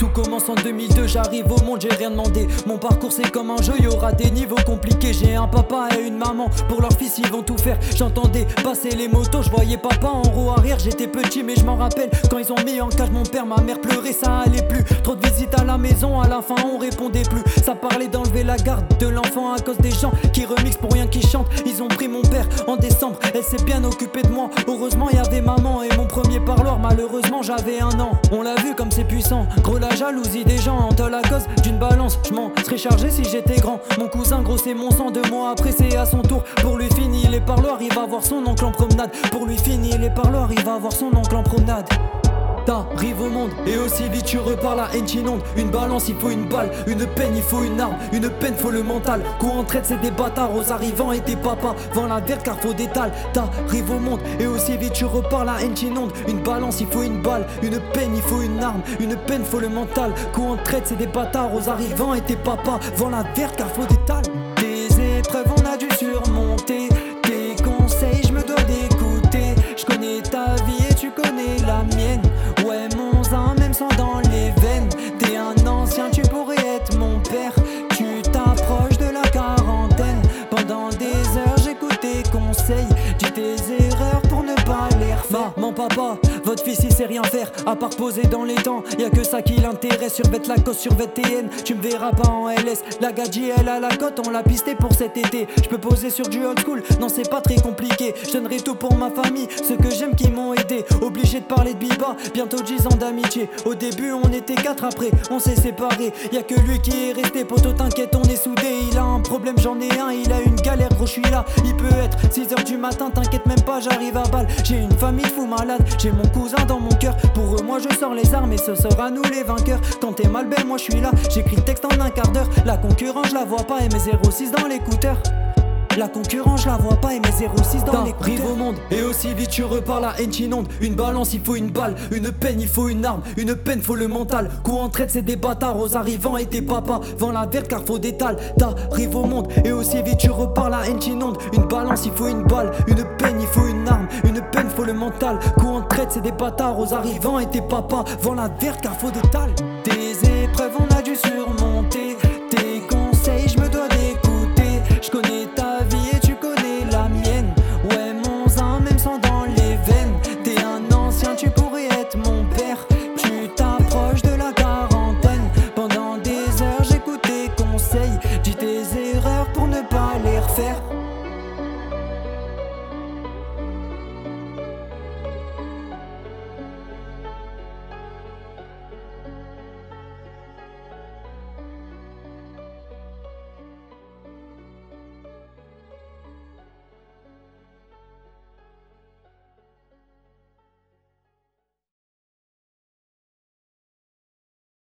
Tout commence en 2002, j'arrive au monde, j'ai rien demandé. Mon parcours c'est comme un jeu, y aura des niveaux compliqués. J'ai un papa et une maman, pour leur fils ils vont tout faire. J'entendais passer les motos, je voyais papa en roue arrière. J'étais petit mais je m'en rappelle, quand ils ont mis en cage mon père, ma mère pleurait, ça allait plus. Trop de visites à la maison, à la fin on répondait plus. Ça parlait d'enlever la garde de l'enfant à cause des gens qui remixent pour rien qui chantent. Ils ont pris mon père en décembre, elle s'est bien occupée de moi. Heureusement y avait maman et mon premier parloir, malheureusement j'avais 1 an. On l'a vu comme c'est puissant, gros la jalousie des gens à la cause d'une balance. Je m'en serais chargé si j'étais grand. Mon cousin gros c'est mon sang, 2 mois après c'est à son tour. Pour lui fini les parloirs, il va voir son oncle en promenade. Pour lui fini les parloirs, il va voir son oncle en promenade. T'arrives au monde et aussi vite tu repars, la haine t'inonde. Une balance il faut une balle, une peine il faut une arme, une peine faut le mental. Coup en traite c'est des bâtards, aux arrivants et tes papas vend la verre car faut des tales. T'arrives au monde et aussi vite tu repars, la haine t'inonde. Une balance il faut une balle, une peine il faut une arme, une peine faut le mental. Coup en traite c'est des bâtards, aux arrivants et tes papas vend la verre car faut des tales. Des épreuves on a dû surmonter, tes conseils je me dois d'écouter. Je connais ta vie et tu connais la mienne. Ouais mon zin, même sang dans les veines. T'es un ancien, tu pourrais être mon père. Tu t'approches de la quarantaine. Pendant des heures j'écoute tes conseils. Dis tes erreurs pour ne pas les refaire. Maman, papa, votre fils il sait rien faire à part poser dans les temps. Y'a que ça qui l'intéresse, survête la cause, survête TN. Tu me verras pas en LS, la gadji elle a la cote. On l'a pisté pour cet été. Je peux poser sur du old school, non c'est pas très compliqué. Je donnerai tout pour ma famille, ceux que j'aime qui m'ont aidé. Obligé de parler de Biba, bientôt 10 ans d'amitié. Au début on était 4, après on s'est séparés. Y'a que lui qui est resté, poto t'inquiète on est soudés. Il a un problème, j'en ai un, il a une galère, gros je suis là. Il peut être 6h du matin, t'inquiète même pas, j'arrive à balle. J'ai une famille de fous malades, j'ai mon cousin dans mon cœur. Pour eux moi je sors les armes et ce sera nous les vainqueurs. Quand t'es mal belle moi je suis là, j'écris le texte en un quart d'heure. La concurrence je la vois pas et mes 06 dans l'écouteur. La concurrence je la vois pas et mes 06 dans les rive au monde et aussi vite tu repars, la haine t'inonde. Une balance il faut une balle, une peine il faut une arme, une peine faut le mental. Coup en traite c'est des bâtards, aux arrivants et tes papas vend la verre car faut des tales. T'arrives au monde et aussi vite tu repars, la haine t'inonde. Une balance il faut une balle, une peine il faut une arme, une peine faut le mental. Coup en traite c'est des bâtards, aux arrivants et tes papas vend la verre car faut des tales. Des épreuves on a dû surmonter, tes conseils je me dois d'écouter. Je connais ta vie et tu connais la mienne. Ouais mon zin, même sang dans les veines. T'es un ancien, tu pourrais être mon père. Tu t'approches de la quarantaine. Pendant des heures j'écoute tes conseils. Dis tes erreurs pour ne pas les refaire.